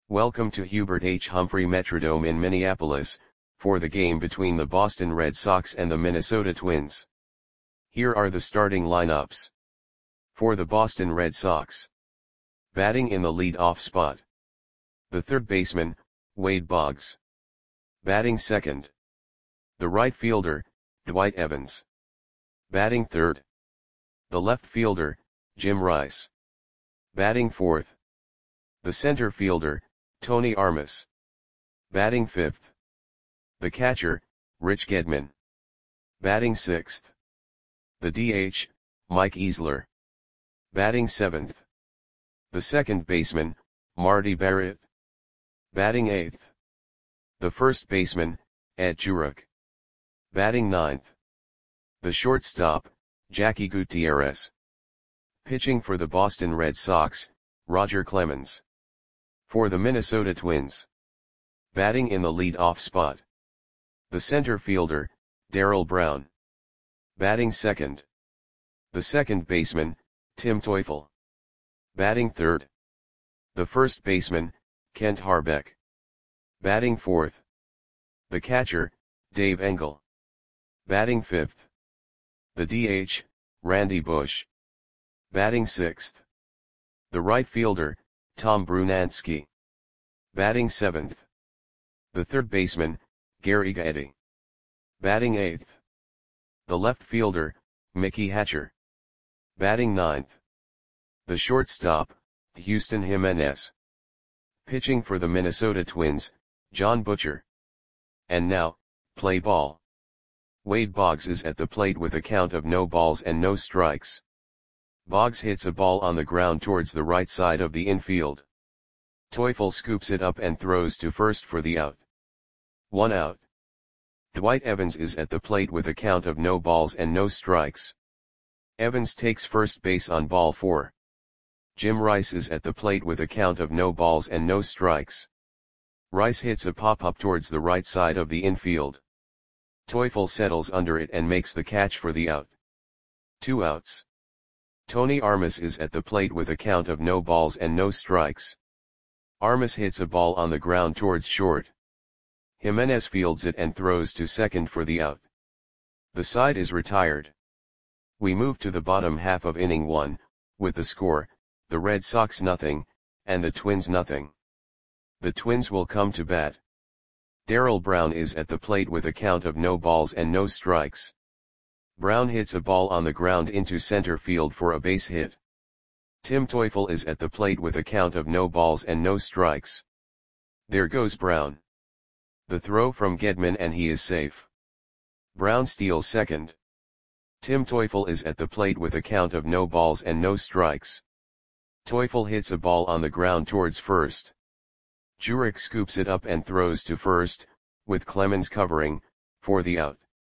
Welcome to Hubert H. Humphrey Metrodome in Minneapolis, for the game between the Boston Red Sox and the Minnesota Twins. Here are the starting lineups. For the Boston Red Sox. Batting in the lead-off spot. The third baseman, Wade Boggs. Batting second. The right fielder, Dwight Evans. Batting third. The left fielder, Jim Rice. Batting fourth. The center fielder, Tony Armas. Batting fifth. The catcher, Rich Gedman. Batting sixth. The DH, Mike Easler. Batting seventh. The second baseman, Marty Barrett. Batting eighth. The first baseman, Ed Jurek. Batting ninth. The shortstop, Jackie Gutierrez. Pitching for the Boston Red Sox, Roger Clemens. For the Minnesota Twins. Batting in the lead-off spot. The center fielder, Darrell Brown. Batting second. The second baseman, Tim Teufel. Batting third. The first baseman, Kent Harbeck. Batting fourth. The catcher, Dave Engel. Batting fifth. The DH, Randy Bush. Batting sixth. The right fielder, Tom Brunansky. Batting seventh. The third baseman, Gary Gaetti. Batting eighth. The left fielder, Mickey Hatcher. Batting ninth. The shortstop, Houston Jimenez. Pitching for the Minnesota Twins, John Butcher. And now, play ball. Wade Boggs is at the plate with a count of no balls and no strikes. Boggs hits a ball on the ground towards the right side of the infield. Teufel scoops it up and throws to first for the out. 1 out. Dwight Evans is at the plate with a count of no balls and no strikes. Evans takes first base on ball 4. Jim Rice is at the plate with a count of no balls and no strikes. Rice hits a pop-up towards the right side of the infield. Teufel settles under it and makes the catch for the out. 2 outs. Tony Armas is at the plate with a count of no balls and no strikes. Armas hits a ball on the ground towards short. Jimenez fields it and throws to second for the out. The side is retired. We move to the bottom half of inning 1, with the score, the Red Sox 0, and the Twins 0. The Twins will come to bat. Darrell Brown is at the plate with a count of no balls and no strikes. Brown hits a ball on the ground into center field for a base hit. Tim Teufel is at the plate with a count of no balls and no strikes. There goes Brown. The throw from Gedman and he is safe. Brown steals second. Tim Teufel is at the plate with a count of no balls and no strikes. Teufel hits a ball on the ground towards first. Jurek scoops it up and throws to first, with Clemens covering, for the out.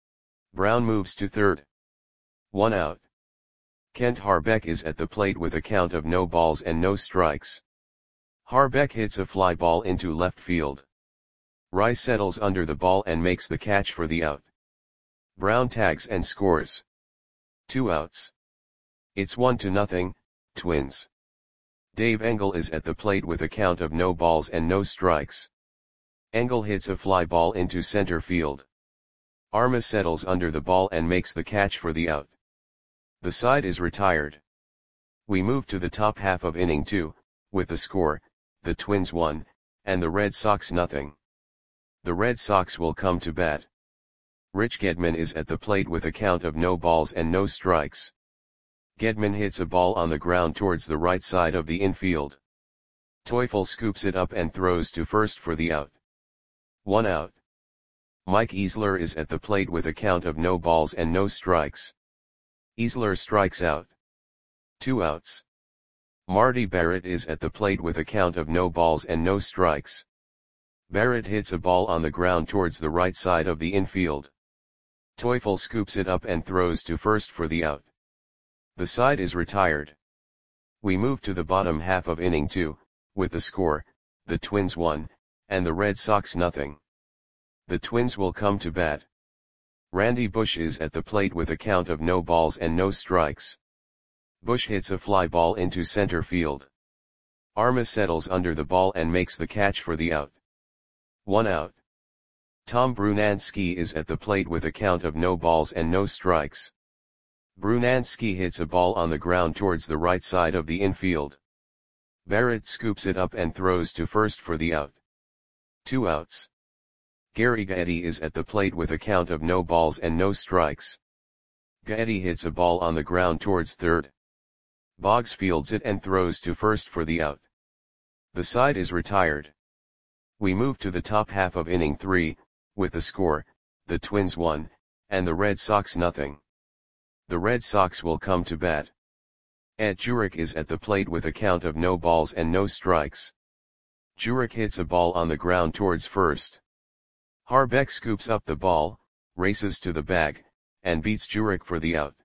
Brown moves to third. 1 out. Kent Harbeck is at the plate with a count of no balls and no strikes. Harbeck hits a fly ball into left field. Rice settles under the ball and makes the catch for the out. Brown tags and scores. 2 outs. It's 1-0, Twins. Dave Engel is at the plate with a count of no balls and no strikes. Engel hits a fly ball into center field. Armas settles under the ball and makes the catch for the out. The side is retired. We move to the top half of inning 2, with the score, the Twins 1, and the Red Sox 0. The Red Sox will come to bat. Rich Gedman is at the plate with a count of no balls and no strikes. Gedman hits a ball on the ground towards the right side of the infield. Teufel scoops it up and throws to first for the out. 1 out. Mike Easler is at the plate with a count of no balls and no strikes. Easler strikes out. 2 outs. Marty Barrett is at the plate with a count of no balls and no strikes. Barrett hits a ball on the ground towards the right side of the infield. Teufel scoops it up and throws to first for the out. The side is retired. We move to the bottom half of inning 2, with the score, the Twins 1, and the Red Sox 0. The Twins will come to bat. Randy Bush is at the plate with a count of no balls and no strikes. Bush hits a fly ball into center field. Armas settles under the ball and makes the catch for the out. 1 out. Tom Brunansky is at the plate with a count of no balls and no strikes. Brunansky hits a ball on the ground towards the right side of the infield. Barrett scoops it up and throws to first for the out. 2 outs. Gary Gaetti is at the plate with a count of no balls and no strikes. Gaetti hits a ball on the ground towards third. Boggs fields it and throws to first for the out. The side is retired. We move to the top half of inning 3, with the score, the Twins 1, and the Red Sox nothing. The Red Sox will come to bat. Ed Jurek is at the plate with a count of no balls and no strikes. Jurek hits a ball on the ground towards first. Harbeck scoops up the ball, races to the bag, and beats Jurek for the out.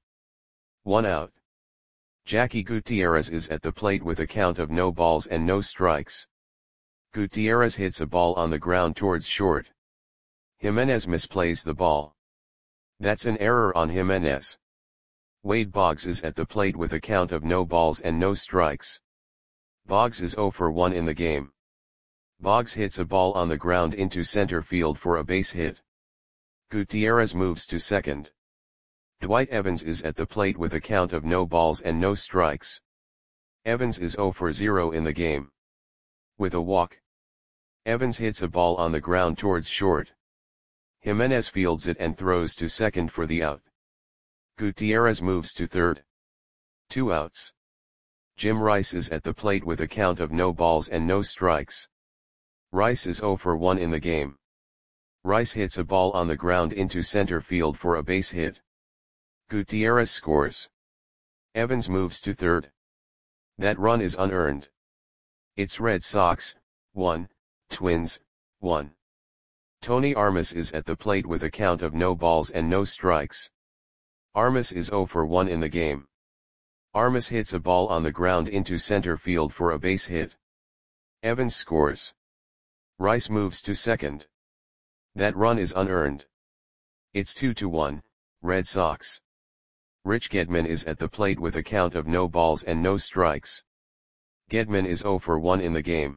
1 out. Jackie Gutierrez is at the plate with a count of no balls and no strikes. Gutierrez hits a ball on the ground towards short. Jimenez misplays the ball. That's an error on Jimenez. Wade Boggs is at the plate with a count of no balls and no strikes. Boggs is 0 for 1 in the game. Boggs hits a ball on the ground into center field for a base hit. Gutierrez moves to second. Dwight Evans is at the plate with a count of no balls and no strikes. Evans is 0 for 0 in the game. With a walk. Evans hits a ball on the ground towards short. Jimenez fields it and throws to second for the out. Gutierrez moves to third. 2 outs. Jim Rice is at the plate with a count of no balls and no strikes. Rice is 0 for 1 in the game. Rice hits a ball on the ground into center field for a base hit. Gutierrez scores. Evans moves to third. That run is unearned. It's Red Sox, 1, Twins, 1. Tony Armas is at the plate with a count of no balls and no strikes. Armas is 0 for 1 in the game. Armas hits a ball on the ground into center field for a base hit. Evans scores. Rice moves to second. That run is unearned. It's 2-1, Red Sox. Rich Gedman is at the plate with a count of no balls and no strikes. Gedman is 0 for 1 in the game.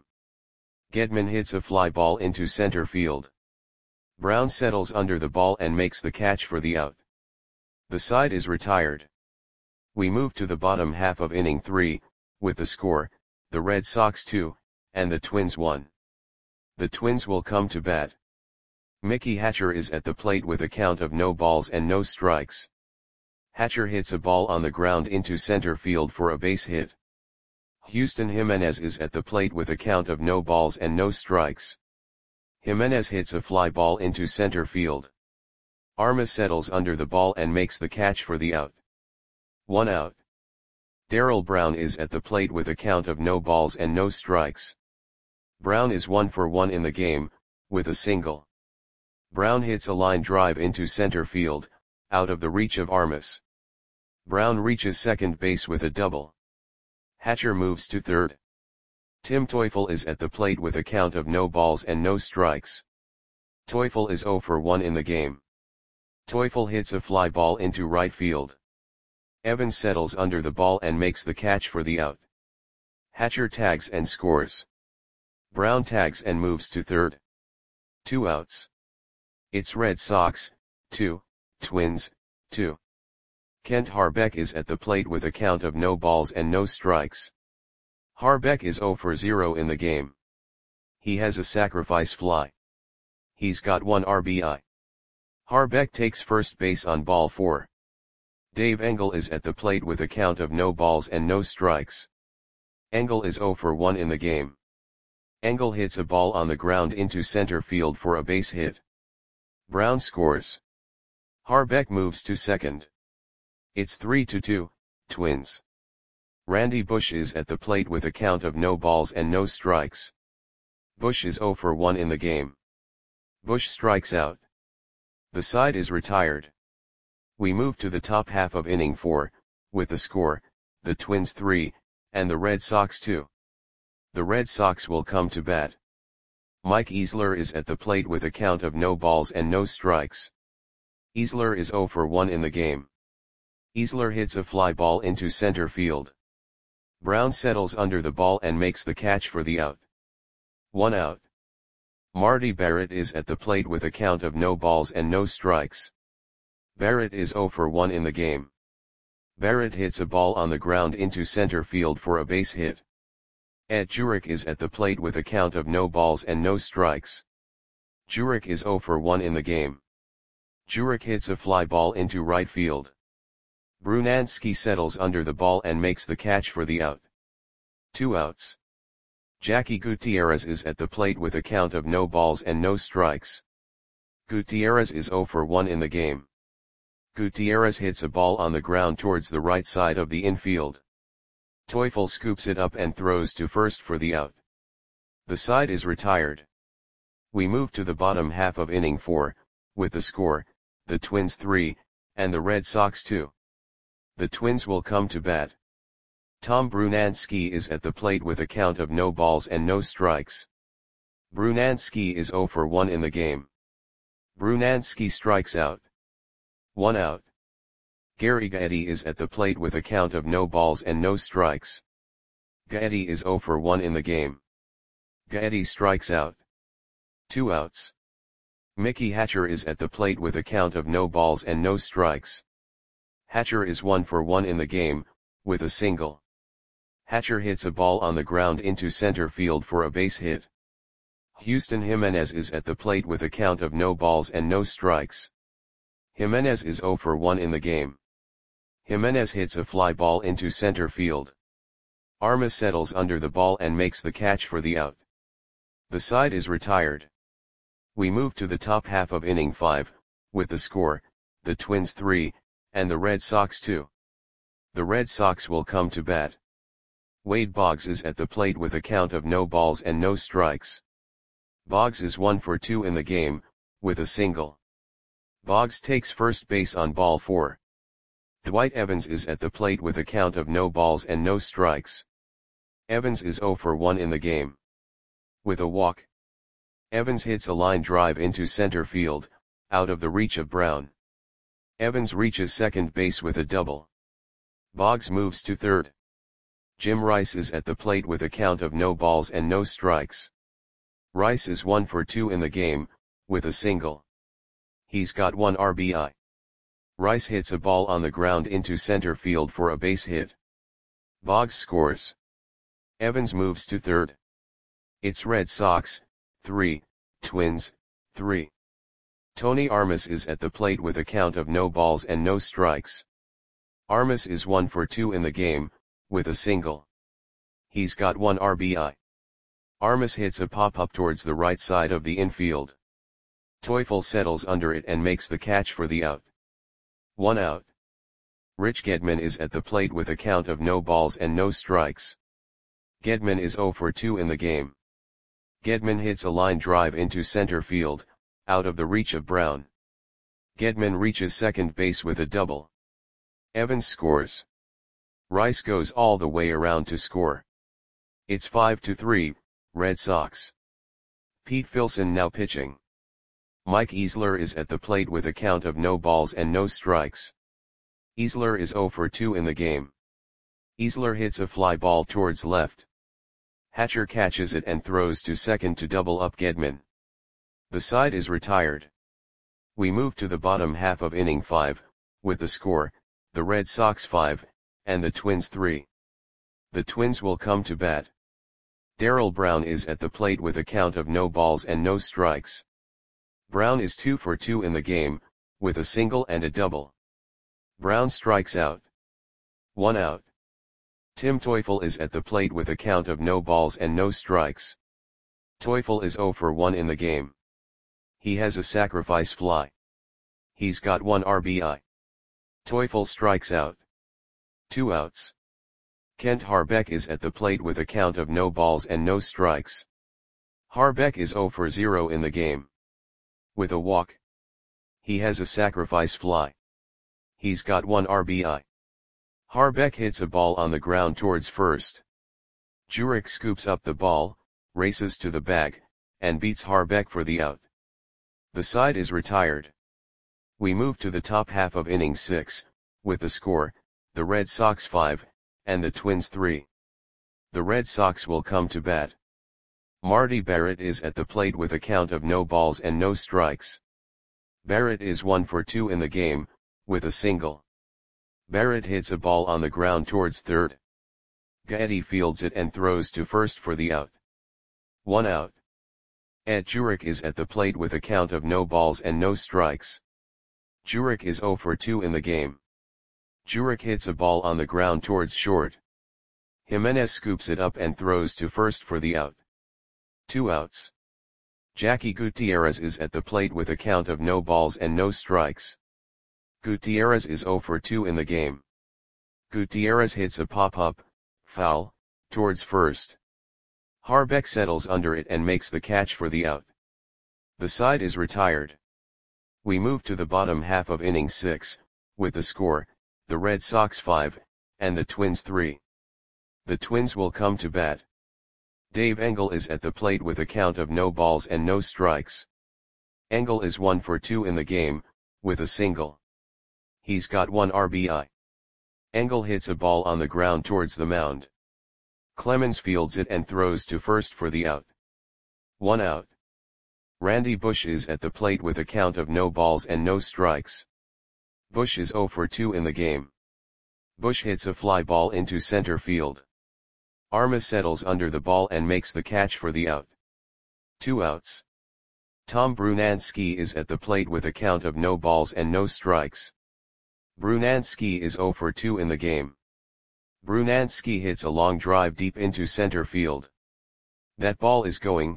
Gedman hits a fly ball into center field. Brown settles under the ball and makes the catch for the out. The side is retired. We move to the bottom half of inning 3, with the score, the Red Sox 2, and the Twins 1. The Twins will come to bat. Mickey Hatcher is at the plate with a count of no balls and no strikes. Hatcher hits a ball on the ground into center field for a base hit. Houston Jimenez is at the plate with a count of no balls and no strikes. Jimenez hits a fly ball into center field. Armas settles under the ball and makes the catch for the out. 1 out. Darrell Brown is at the plate with a count of no balls and no strikes. Brown is 1 for 1 in the game, with a single. Brown hits a line drive into center field, out of the reach of Armas. Brown reaches second base with a double. Hatcher moves to third. Tim Teufel is at the plate with a count of no balls and no strikes. Teufel is 0 for 1 in the game. Teufel hits a fly ball into right field. Evans settles under the ball and makes the catch for the out. Hatcher tags and scores. Brown tags and moves to third. 2 outs. It's Red Sox, 2, Twins, 2. Kent Harbeck is at the plate with a count of no balls and no strikes. Harbeck is 0 for 0 in the game. He has a sacrifice fly. He's got 1 RBI. Harbeck takes first base on ball 4. Dave Engel is at the plate with a count of no balls and no strikes. Engel is 0 for 1 in the game. Engel hits a ball on the ground into center field for a base hit. Brown scores. Harbeck moves to second. It's 3-2, Twins. Randy Bush is at the plate with a count of no balls and no strikes. Bush is 0 for 1 in the game. Bush strikes out. The side is retired. We move to the top half of inning 4, with the score, the Twins 3, and the Red Sox 2. The Red Sox will come to bat. Mike Easler is at the plate with a count of no balls and no strikes. Easler is 0 for 1 in the game. Easler hits a fly ball into center field. Brown settles under the ball and makes the catch for the out. 1 out. Marty Barrett is at the plate with a count of no balls and no strikes. Barrett is 0 for 1 in the game. Barrett hits a ball on the ground into center field for a base hit. Ed Jurek is at the plate with a count of no balls and no strikes. Jurek is 0 for 1 in the game. Jurek hits a fly ball into right field. Brunansky settles under the ball and makes the catch for the out. 2 outs. Jackie Gutierrez is at the plate with a count of no balls and no strikes. Gutierrez is 0 for 1 in the game. Gutierrez hits a ball on the ground towards the right side of the infield. Teufel scoops it up and throws to first for the out. The side is retired. We move to the bottom half of inning 4, with the score, the Twins 3, and the Red Sox 2. The Twins will come to bat. Tom Brunansky is at the plate with a count of no balls and no strikes. Brunansky is 0 for 1 in the game. Brunansky strikes out. 1 out. Gary Gaetti is at the plate with a count of no balls and no strikes. Gaetti is 0 for 1 in the game. Gaetti strikes out. 2 outs. Mickey Hatcher is at the plate with a count of no balls and no strikes. Hatcher is 1 for 1 in the game, with a single. Hatcher hits a ball on the ground into center field for a base hit. Houston Jimenez is at the plate with a count of no balls and no strikes. Jimenez is 0 for 1 in the game. Jimenez hits a fly ball into center field. Armas settles under the ball and makes the catch for the out. The side is retired. We move to the top half of inning 5, with the score, the Twins 3, and the Red Sox 2. The Red Sox will come to bat. Wade Boggs is at the plate with a count of no balls and no strikes. Boggs is 1 for 2 in the game, with a single. Boggs takes first base on ball 4. Dwight Evans is at the plate with a count of no balls and no strikes. Evans is 0 for 1 in the game. With a walk. Evans hits a line drive into center field, out of the reach of Brown. Evans reaches second base with a double. Boggs moves to third. Jim Rice is at the plate with a count of no balls and no strikes. Rice is 1 for 2 in the game, with a single. He's got 1 RBI. Rice hits a ball on the ground into center field for a base hit. Boggs scores. Evans moves to third. It's Red Sox 3, Twins 3. Tony Armas is at the plate with a count of no balls and no strikes. Armas is 1 for 2 in the game, with a single. He's got 1 RBI. Armas hits a pop-up towards the right side of the infield. Teufel settles under it and makes the catch for the out. 1 out. Rich Gedman is at the plate with a count of no balls and no strikes. Gedman is 0 for 2 in the game. Gedman hits a line drive into center field, out of the reach of Brown. Gedman reaches second base with a double. Evans scores. Rice goes all the way around to score. It's 5-3, Red Sox. Pete Filson now pitching. Mike Easler is at the plate with a count of no balls and no strikes. Easler is 0 for 2 in the game. Easler hits a fly ball towards left. Hatcher catches it and throws to second to double up Gedman. The side is retired. We move to the bottom half of inning 5, with the score, the Red Sox 5, and the Twins 3. The Twins will come to bat. Darrell Brown is at the plate with a count of no balls and no strikes. Brown is 2 for 2 in the game, with a single and a double. Brown strikes out. 1 out. Tim Teufel is at the plate with a count of no balls and no strikes. Teufel is 0 for 1 in the game. He has a sacrifice fly. He's got 1 RBI. Teufel strikes out. 2 outs. Kent Harbeck is at the plate with a count of no balls and no strikes. Harbeck is 0 for 0 in the game. With a walk. He has a sacrifice fly. He's got 1 RBI. Harbeck hits a ball on the ground towards first. Jurek scoops up the ball, races to the bag, and beats Harbeck for the out. The side is retired. We move to the top half of inning 6, with the score, the Red Sox 5, and the Twins 3. The Red Sox will come to bat. Marty Barrett is at the plate with a count of no balls and no strikes. Barrett is 1 for 2 in the game, with a single. Barrett hits a ball on the ground towards third. Gaetti fields it and throws to first for the out. 1 out. Ed Jurek is at the plate with a count of no balls and no strikes. Jurek is 0 for 2 in the game. Jurek hits a ball on the ground towards short. Jimenez scoops it up and throws to first for the out. 2 outs. Jackie Gutierrez is at the plate with a count of no balls and no strikes. Gutierrez is 0 for 2 in the game. Gutierrez hits a pop-up, foul, towards first. Harbeck settles under it and makes the catch for the out. The side is retired. We move to the bottom half of inning 6, with the score, the Red Sox 5, and the Twins 3. The Twins will come to bat. Dave Engel is at the plate with a count of no balls and no strikes. Engel is 1 for 2 in the game, with a single. He's got 1 RBI. Engel hits a ball on the ground towards the mound. Clemens fields it and throws to first for the out. 1 out. Randy Bush is at the plate with a count of no balls and no strikes. Bush is 0 for 2 in the game. Bush hits a fly ball into center field. Armas settles under the ball and makes the catch for the out. 2 outs. Tom Brunansky is at the plate with a count of no balls and no strikes. Brunansky is 0 for 2 in the game. Brunansky hits a long drive deep into center field. That ball is gone.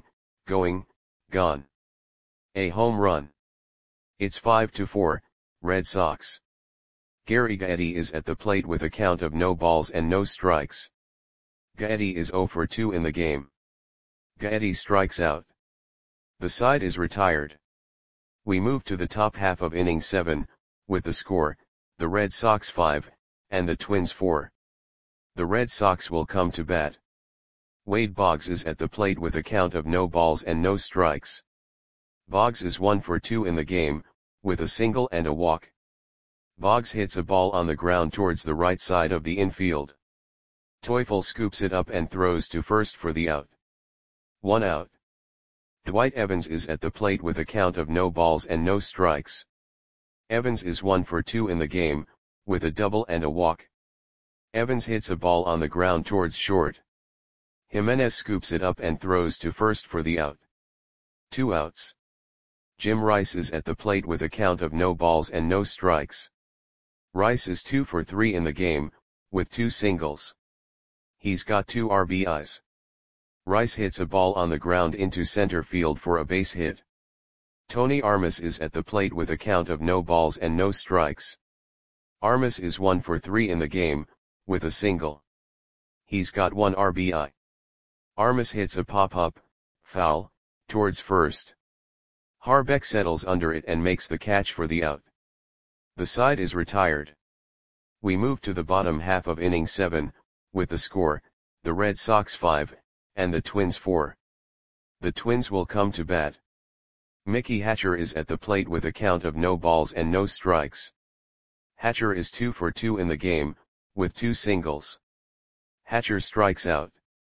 A home run. It's 5-4, Red Sox. Gary Gaetti is at the plate with a count of no balls and no strikes. Gaetti is 0 for 2 in the game. Gaetti strikes out. The side is retired. We move to the top half of inning 7, with the score, the Red Sox 5, and the Twins 4. The Red Sox will come to bat. Wade Boggs is at the plate with a count of no balls and no strikes. Boggs is 1 for 2 in the game, with a single and a walk. Boggs hits a ball on the ground towards the right side of the infield. Teufel scoops it up and throws to first for the out. 1 out. Dwight Evans is at the plate with a count of no balls and no strikes. Evans is 1 for 2 in the game, with a double and a walk. Evans hits a ball on the ground towards short. Jimenez scoops it up and throws to first for the out. 2 outs. Jim Rice is at the plate with a count of no balls and no strikes. Rice is 2 for 3 in the game, with 2 singles. He's got 2 RBIs. Rice hits a ball on the ground into center field for a base hit. Tony Armas is at the plate with a count of no balls and no strikes. Armas is 1 for 3 in the game, with a single. He's got 1 RBI. Armas hits a pop-up, foul, towards first. Harbeck settles under it and makes the catch for the out. The side is retired. We move to the bottom half of inning 7, with the score, the Red Sox 5, and the Twins 4. The Twins will come to bat. Mickey Hatcher is at the plate with a count of no balls and no strikes. Hatcher is 2 for 2 in the game, with 2 singles. Hatcher strikes out.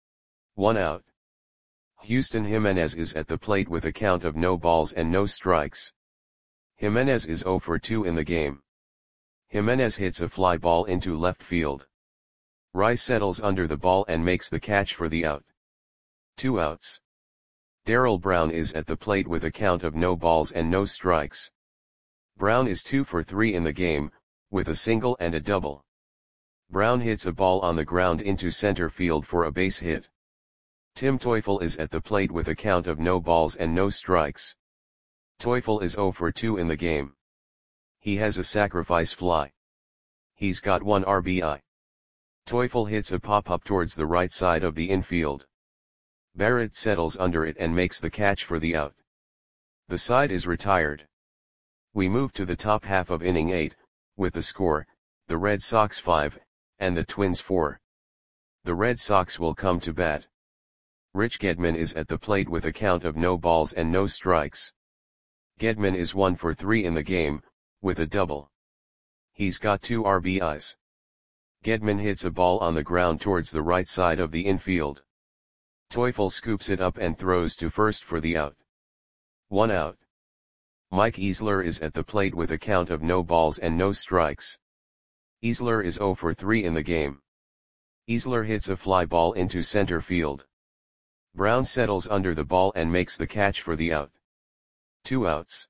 1 out. Houston Jimenez is at the plate with a count of no balls and no strikes. Jimenez is 0 for 2 in the game. Jimenez hits a fly ball into left field. Rice settles under the ball and makes the catch for the out. 2 outs. Darrell Brown is at the plate with a count of no balls and no strikes. Brown is 2 for 3 in the game, with a single and a double. Brown hits a ball on the ground into center field for a base hit. Tim Teufel is at the plate with a count of no balls and no strikes. Teufel is 0 for 2 in the game. He has a sacrifice fly. He's got 1 RBI. Teufel hits a pop-up towards the right side of the infield. Barrett settles under it and makes the catch for the out. The side is retired. We move to the top half of inning 8, with the score, the Red Sox 5, and the Twins 4. The Red Sox will come to bat. Rich Gedman is at the plate with a count of no balls and no strikes. Gedman is 1 for 3 in the game, with a double. He's got 2 RBIs. Gedman hits a ball on the ground towards the right side of the infield. Teufel scoops it up and throws to first for the out. 1 out. Mike Easler is at the plate with a count of no balls and no strikes. Easler is 0 for 3 in the game. Easler hits a fly ball into center field. Brown settles under the ball and makes the catch for the out. 2 outs.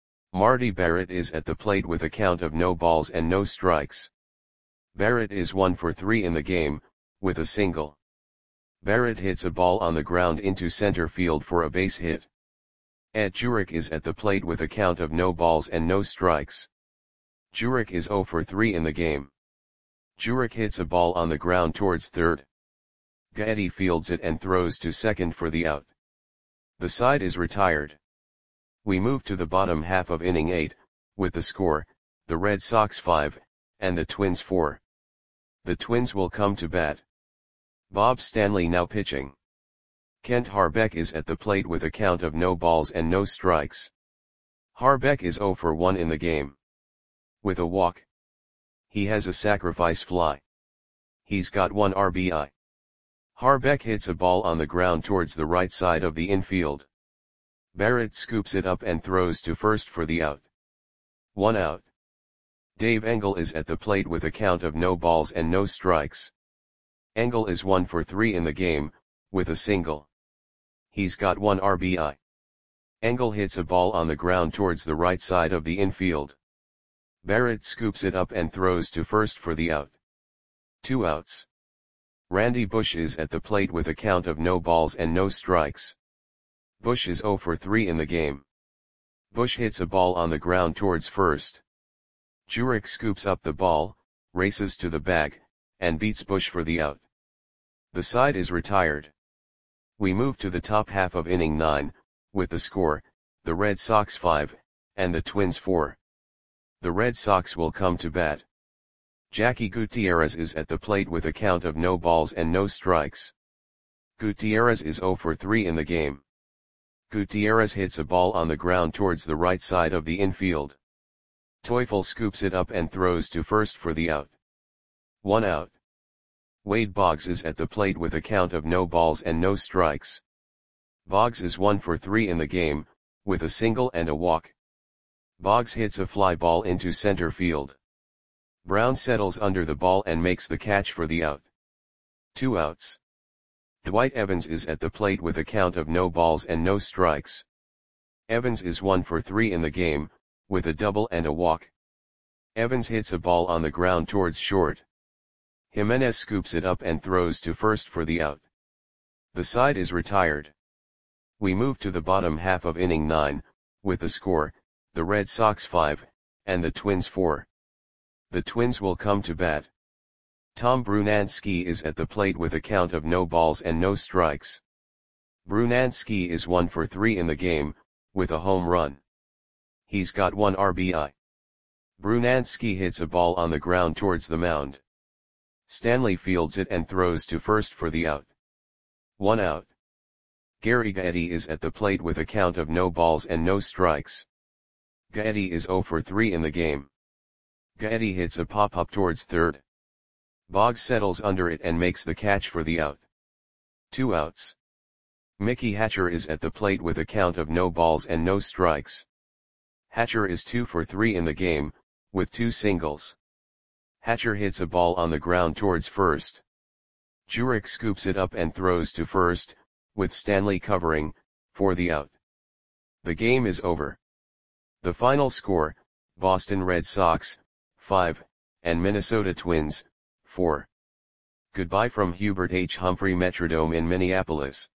Marty Barrett is at the plate with a count of no balls and no strikes. Barrett is 1 for 3 in the game, with a single. Barrett hits a ball on the ground into center field for a base hit. Ed Jurek is at the plate with a count of no balls and no strikes. Jurek is 0 for 3 in the game. Jurek hits a ball on the ground towards third. Gaetti fields it and throws to second for the out. The side is retired. We move to the bottom half of inning 8, with the score, the Red Sox 5, and the Twins 4. The Twins will come to bat. Bob Stanley now pitching. Kent Harbeck is at the plate with a count of no balls and no strikes. Harbeck is 0 for 1 in the game. With a walk. He has a sacrifice fly. He's got 1 RBI. Harbeck hits a ball on the ground towards the right side of the infield. Barrett scoops it up and throws to first for the out. 1 out. Dave Engel is at the plate with a count of no balls and no strikes. Engel is 1 for 3 in the game, with a single. He's got 1 RBI. Engel hits a ball on the ground towards the right side of the infield. Barrett scoops it up and throws to first for the out. 2 outs. Randy Bush is at the plate with a count of no balls and no strikes. Bush is 0 for 3 in the game. Bush hits a ball on the ground towards first. Jurek scoops up the ball, races to the bag, and beats Bush for the out. The side is retired. We move to the top half of inning 9, with the score, the Red Sox 5, and the Twins 4. The Red Sox will come to bat. Jackie Gutierrez is at the plate with a count of no balls and no strikes. Gutierrez is 0 for 3 in the game. Gutierrez hits a ball on the ground towards the right side of the infield. Teufel scoops it up and throws to first for the out. 1 out. Wade Boggs is at the plate with a count of no balls and no strikes. Boggs is 1 for 3 in the game, with a single and a walk. Boggs hits a fly ball into center field. Brown settles under the ball and makes the catch for the out. 2 outs. Dwight Evans is at the plate with a count of no balls and no strikes. Evans is 1 for 3 in the game, with a double and a walk. Evans hits a ball on the ground towards short. Jimenez scoops it up and throws to first for the out. The side is retired. We move to the bottom half of inning 9, with the score, the Red Sox 5, and the Twins 4. The Twins will come to bat. Tom Brunansky is at the plate with a count of no balls and no strikes. Brunansky is 1 for 3 in the game, with a home run. He's got 1 RBI. Brunansky hits a ball on the ground towards the mound. Stanley fields it and throws to first for the out. 1 out. Gary Gaetti is at the plate with a count of no balls and no strikes. Gaetti is 0 for 3 in the game. Gaetti hits a pop-up towards third. Boggs settles under it and makes the catch for the out. 2 outs. Mickey Hatcher is at the plate with a count of no balls and no strikes. Hatcher is 2 for 3 in the game, with 2 singles. Hatcher hits a ball on the ground towards first. Jurek scoops it up and throws to first, with Stanley covering, for the out. The game is over. The final score, Boston Red Sox, 5, and Minnesota Twins, 4. Goodbye from Hubert H. Humphrey Metrodome in Minneapolis.